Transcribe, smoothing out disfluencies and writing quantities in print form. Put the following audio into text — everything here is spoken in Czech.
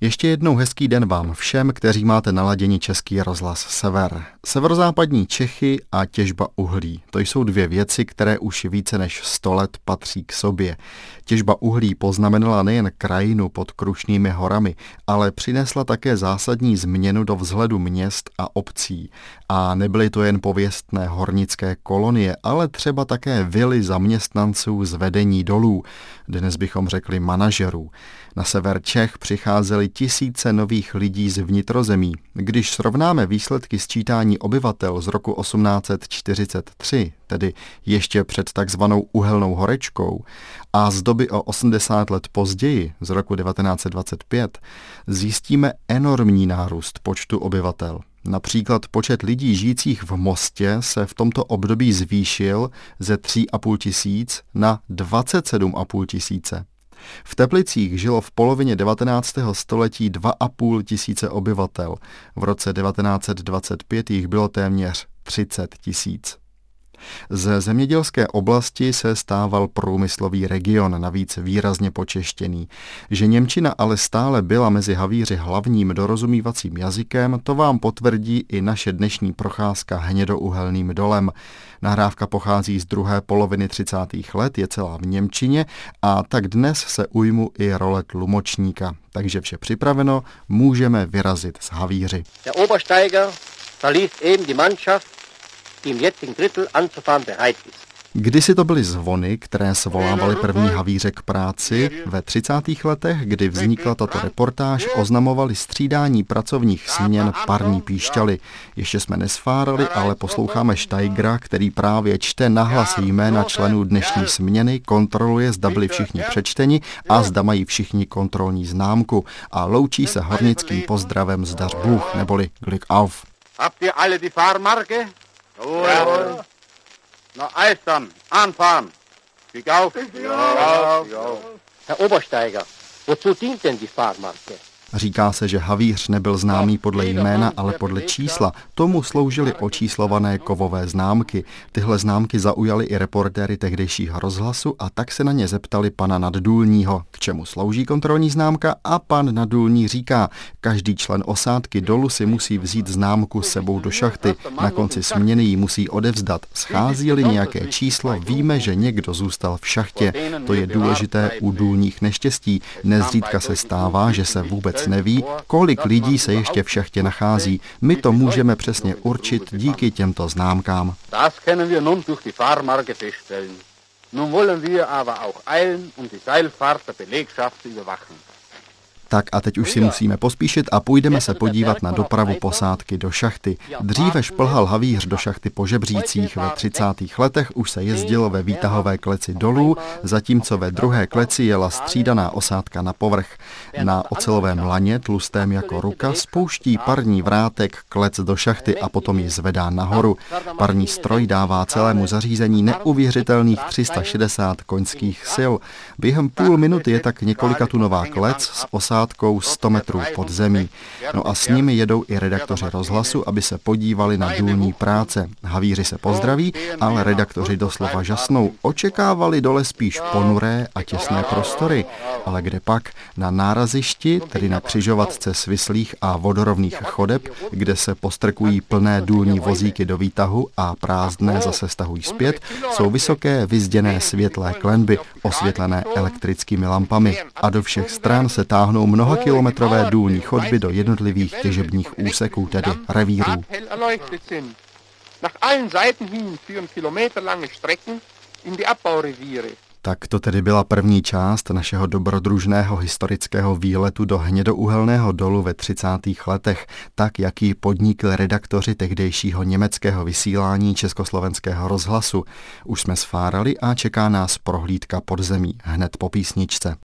Ještě jednou hezký den vám všem, kteří máte naladěni Český rozhlas Sever. Severozápadní Čechy a těžba uhlí. To jsou dvě věci, které už více než 100 let patří k sobě. Těžba uhlí poznamenala nejen krajinu pod Krušnými horami, ale přinesla také zásadní změnu do vzhledu měst a obcí. A nebyly to jen pověstné hornické kolonie, ale třeba také vily zaměstnanců z vedení dolů. Dnes bychom řekli manažerů. Na sever Čech přicházely tisíce nových lidí z vnitrozemí. Když srovnáme výsledky sčítání obyvatel z roku 1843, tedy ještě před takzvanou uhelnou horečkou, a z doby o 80 let později, z roku 1925, zjistíme enormní nárůst počtu obyvatel. Například počet lidí žijících v Mostě se v tomto období zvýšil ze 3,5 tisíc na 27,5 tisíce. V Teplicích žilo v polovině 19. století 2,5 tisíce obyvatel. V roce 1925 jich bylo téměř 30 tisíc. Ze zemědělské oblasti se stával průmyslový region, navíc výrazně počeštěný. Že němčina ale stále byla mezi havíři hlavním dorozumívacím jazykem, to vám potvrdí i naše dnešní procházka hnědouhelným dolem. Nahrávka pochází z druhé poloviny 30. let, je celá v němčině a tak dnes se ujmu i role tlumočníka. Takže vše připraveno, můžeme vyrazit z havíři. Der Obersteiger verließ eben die Mannschaft, die im jetzigen Drittel anzufahren bereit ist. Kdysi to byly zvony, které svolávaly první havíře k práci. Ve 30. letech, kdy vznikla tato reportáž, oznamovali střídání pracovních směn parní píšťaly. Ještě jsme nesfárali, ale posloucháme Steigera, který právě čte nahlas jména členů dnešní směny, kontroluje, zda byli všichni přečteni a zda mají všichni kontrolní známku a loučí se hornickým pozdravem zdař Bůh, neboli Glück auf. Habt ihr alle die Fahrmarke? Jawohl. Na alles dann, anfahren. Glück auf. Herr Obersteiger, wozu dient denn die Fahrmarke? Říká se, že havíř nebyl známý podle jména, ale podle čísla. Tomu sloužily očíslované kovové známky. Tyhle známky zaujaly i reportéry tehdejšího rozhlasu a tak se na ně zeptali pana Naddůlního, k čemu slouží kontrolní známka, a pan Naddůlní říká, každý člen osádky dolu si musí vzít známku s sebou do šachty. Na konci směny ji musí odevzdat. Schází-li nějaké číslo, víme, že někdo zůstal v šachtě. To je důležité u důlních neštěstí. Nezřídka se stává, že se vůbec neví, kolik lidí se ještě v šachtě nachází. My to můžeme přesně určit díky těmto známkám. Das können wir nun durch die Fahrmarke feststellen. Nun wollen wir aber auch eilen und die Seilfahrt der Belegschaft überwachen. Tak a teď už si musíme pospíšit a půjdeme se podívat na dopravu posádky do šachty. Dříve šplhal havíř do šachty po žebřících, ve 30. letech už se jezdilo ve výtahové kleci dolů, zatímco ve druhé kleci jela střídaná osádka na povrch. Na ocelovém laně, tlustém jako ruka, spouští parní vrátek klec do šachty a potom ji zvedá nahoru. Parní stroj dává celému zařízení neuvěřitelných 360 koňských sil. Během půl minuty je tak několikatunová klec s osádkou 100 metrů pod zemí. No a s nimi jedou i redaktoři rozhlasu, aby se podívali na důlní práce. Havíři se pozdraví, ale redaktoři doslova žasnou. Očekávali dole spíš ponuré a těsné prostory. Ale kde pak? Na nárazišti, tedy na křižovatce svislých a vodorovných chodeb, kde se postrkují plné důlní vozíky do výtahu a prázdné zase stahují zpět, jsou vysoké vyzděné světlé klenby, osvětlené elektrickými lampami. A do všech stran se táhnou mnohakilometrové důlní chodby do jednotlivých těžebních úseků, tedy revírů. Tak to tedy byla první část našeho dobrodružného historického výletu do hnědouhelného dolu ve 30. letech, tak jak ji podnikli redaktoři tehdejšího německého vysílání Československého rozhlasu. Už jsme sfárali a čeká nás prohlídka pod zemí hned po písničce.